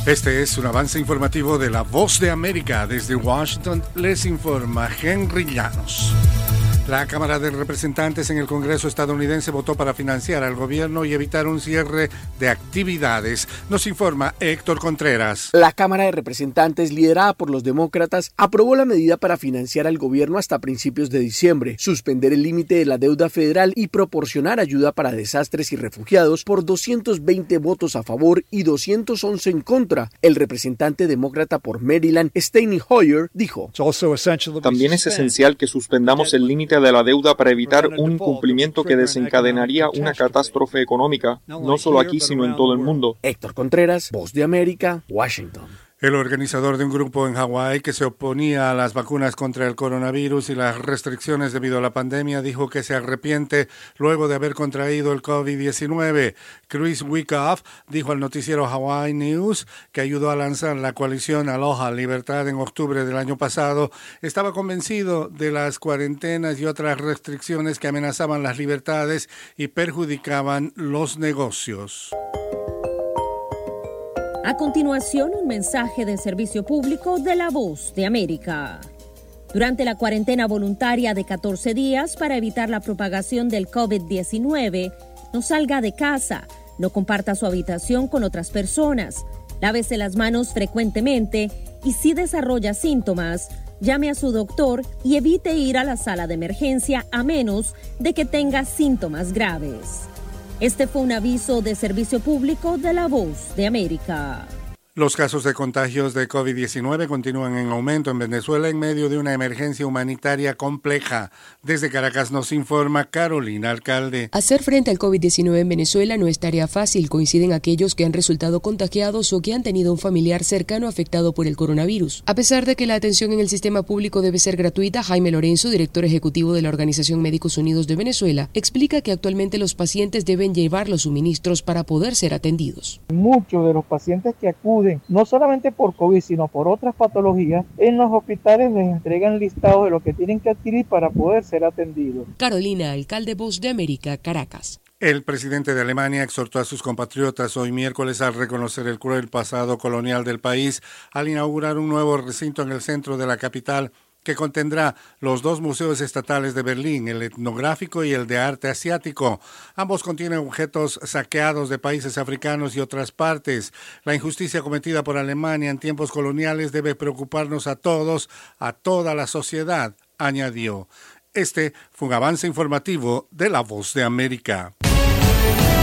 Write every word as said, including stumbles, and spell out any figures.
Este es un avance informativo de La Voz de América. Desde Washington les informa Henry Llanos. La Cámara de Representantes en el Congreso estadounidense votó para financiar al gobierno y evitar un cierre de actividades. Nos informa Héctor Contreras. La Cámara de Representantes, liderada por los demócratas, aprobó la medida para financiar al gobierno hasta principios de diciembre, suspender el límite de la deuda federal y proporcionar ayuda para desastres y refugiados por doscientos veinte votos a favor y doscientos once en contra. El representante demócrata por Maryland, Steny Hoyer, dijo: También es esencial que suspendamos el límite de la deuda para evitar un incumplimiento que desencadenaría una catástrofe económica, no solo aquí, sino en todo el mundo. Héctor Contreras, Voz de América, Washington. El organizador de un grupo en Hawái que se oponía a las vacunas contra el coronavirus y las restricciones debido a la pandemia dijo que se arrepiente luego de haber contraído el COVID diecinueve. Chris Wyckoff dijo al noticiero Hawaii News, que ayudó a lanzar la coalición Aloha Libertad en octubre del año pasado, estaba convencido de las cuarentenas y otras restricciones que amenazaban las libertades y perjudicaban los negocios. A continuación, un mensaje de servicio público de La Voz de América. Durante la cuarentena voluntaria de catorce días para evitar la propagación del COVID diecinueve, no salga de casa, no comparta su habitación con otras personas, lávese las manos frecuentemente y si desarrolla síntomas, llame a su doctor y evite ir a la sala de emergencia a menos de que tenga síntomas graves. Este fue un aviso de servicio público de La Voz de América. Los casos de contagios de COVID diecinueve continúan en aumento en Venezuela en medio de una emergencia humanitaria compleja. Desde Caracas nos informa Carolina Alcalde. Hacer frente al COVID diecinueve en Venezuela no es tarea fácil, coinciden aquellos que han resultado contagiados o que han tenido un familiar cercano afectado por el coronavirus. A pesar de que la atención en el sistema público debe ser gratuita, Jaime Lorenzo, director ejecutivo de la Organización Médicos Unidos de Venezuela, explica que actualmente los pacientes deben llevar los suministros para poder ser atendidos. Muchos de los pacientes que acuden no solamente por COVID, sino por otras patologías, en los hospitales les entregan listados de lo que tienen que adquirir para poder ser atendidos. Carolina Alcalde, Voz de América, Caracas. El presidente de Alemania exhortó a sus compatriotas hoy miércoles a reconocer el cruel pasado colonial del país al inaugurar un nuevo recinto en el centro de la capital que contendrá los dos museos estatales de Berlín, el etnográfico y el de arte asiático. Ambos contienen objetos saqueados de países africanos y otras partes. La injusticia cometida por Alemania en tiempos coloniales debe preocuparnos a todos, a toda la sociedad, añadió. Este fue un avance informativo de La Voz de América.